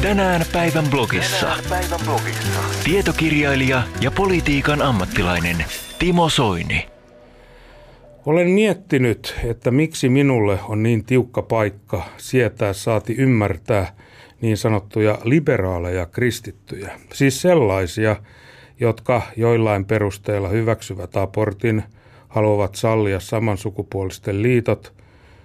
Tänään päivän blogissa. Tietokirjailija ja politiikan ammattilainen Timo Soini. Olen miettinyt, että miksi minulle on niin tiukka paikka sietää saati ymmärtää niin sanottuja liberaaleja kristittyjä. Siis sellaisia, jotka joillain perusteella hyväksyvät abortin, haluavat sallia samansukupuolisten liitot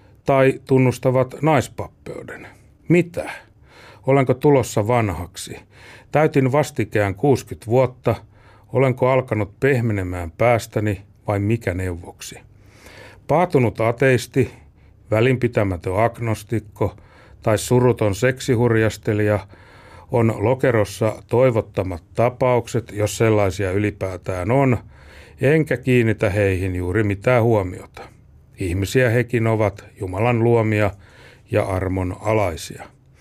tai tunnustavat naispappeuden. Mitä? Olenko tulossa vanhaksi? Täytin vastikään 60 vuotta. Olenko alkanut pehmenemään päästäni vai mikä neuvoksi? Paatunut ateisti, välinpitämätön agnostikko tai suruton seksihurjastelija on lokerossa toivottomat tapaukset, jos sellaisia ylipäätään on, enkä kiinnitä heihin juuri mitään huomiota. Ihmisiä hekin ovat, Jumalan luomia ja armon alaisia.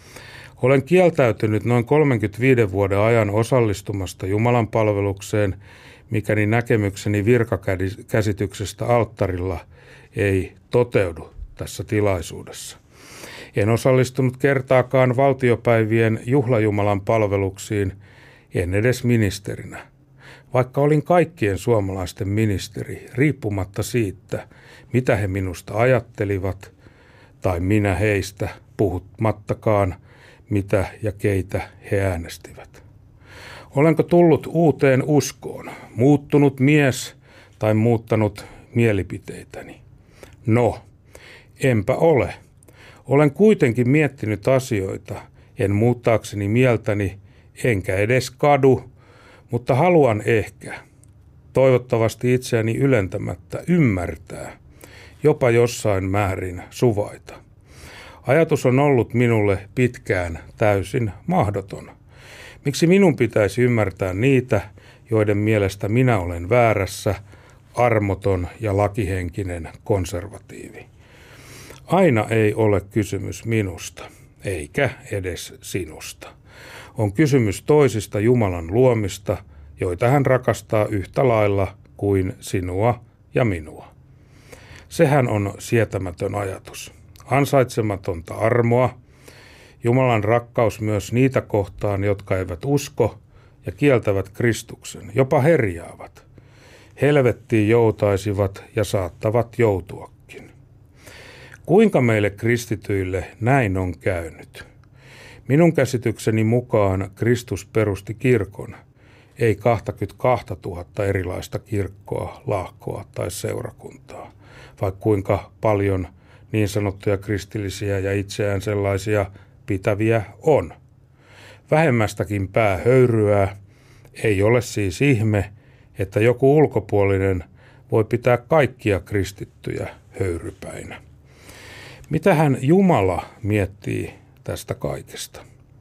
Olen kieltäytynyt noin 35 vuoden ajan osallistumasta Jumalan palvelukseen, mikäli näkemykseni virkakäsityksestä alttarilla ei toteudu tässä tilaisuudessa. En osallistunut kertaakaan valtiopäivien juhlajumalan palveluksiin, en edes ministerinä. Vaikka olin kaikkien suomalaisten ministeri, riippumatta siitä, mitä he minusta ajattelivat, tai minä heistä, puhumattakaan, mitä ja keitä he äänestivät. Olenko tullut uuteen uskoon, muuttunut mies tai muuttanut mielipiteitäni? No, enpä ole. Olen kuitenkin miettinyt asioita, en muuttaakseni mieltäni, enkä edes kadu, mutta haluan ehkä, toivottavasti itseäni ylentämättä, ymmärtää, jopa jossain määrin suvaita. Ajatus on ollut minulle pitkään täysin mahdoton. Miksi minun pitäisi ymmärtää niitä, joiden mielestä minä olen väärässä, armoton ja lakihenkinen konservatiivi? Aina ei ole kysymys minusta, eikä edes sinusta. On kysymys toisista Jumalan luomista, joita hän rakastaa yhtä lailla kuin sinua ja minua. Sehän on sietämätön ajatus. Ansaitsematonta armoa, Jumalan rakkaus myös niitä kohtaan, jotka eivät usko ja kieltävät Kristuksen, jopa herjaavat. Helvettiin joutaisivat ja saattavat joutuakin. Kuinka meille kristityille näin on käynyt? Minun käsitykseni mukaan Kristus perusti kirkon, ei 22 000 erilaista kirkkoa, lahkoa tai seurakuntaa, vaikka kuinka paljon niin sanottuja kristillisiä ja itseään sellaisia pitäviä on. Vähemmästäkin pää höyryää, ei ole siis ihme, että joku ulkopuolinen voi pitää kaikkia kristittyjä höyrypäinä. Mitähän Jumala miettii tästä kaikesta?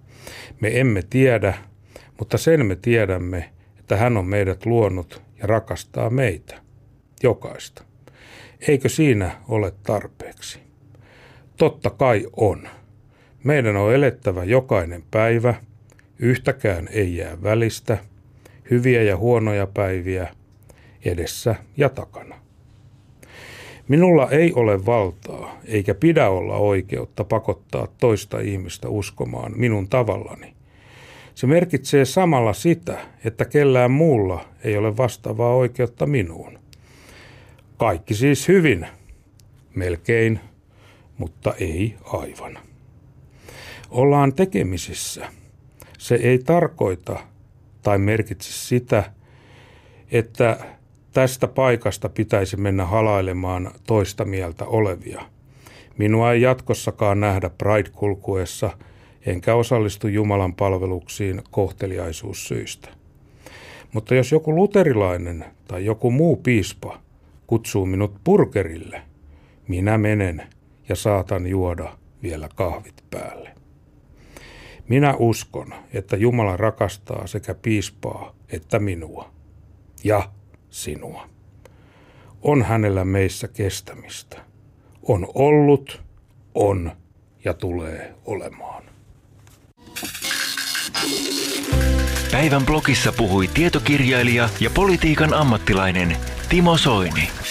Me emme tiedä, mutta sen me tiedämme, että hän on meidät luonut ja rakastaa meitä, jokaista. Eikö siinä ole tarpeeksi? Totta kai on. Meidän on elettävä jokainen päivä, yhtäkään ei jää välistä, hyviä ja huonoja päiviä, edessä ja takana. Minulla ei ole valtaa, eikä pidä olla oikeutta pakottaa toista ihmistä uskomaan minun tavallani. Se merkitsee samalla sitä, että kellään muulla ei ole vastaavaa oikeutta minuun. Kaikki siis hyvin, melkein, mutta ei aivan. Ollaan tekemisissä. Se ei tarkoita tai merkitse sitä, että tästä paikasta pitäisi mennä halailemaan toista mieltä olevia. Minua ei jatkossakaan nähdä Pride-kulkuessa, enkä osallistu Jumalan palveluksiin kohteliaisuussyistä. Mutta jos joku luterilainen tai joku muu piispa kutsuu minut burgerille, minä menen ja saatan juoda vielä kahvit päälle. Minä uskon, että Jumala rakastaa sekä piispaa että minua ja sinua. On hänellä meissä kestämistä. On ollut, on ja tulee olemaan. Päivän blogissa puhui tietokirjailija ja politiikan ammattilainen Timo Soini.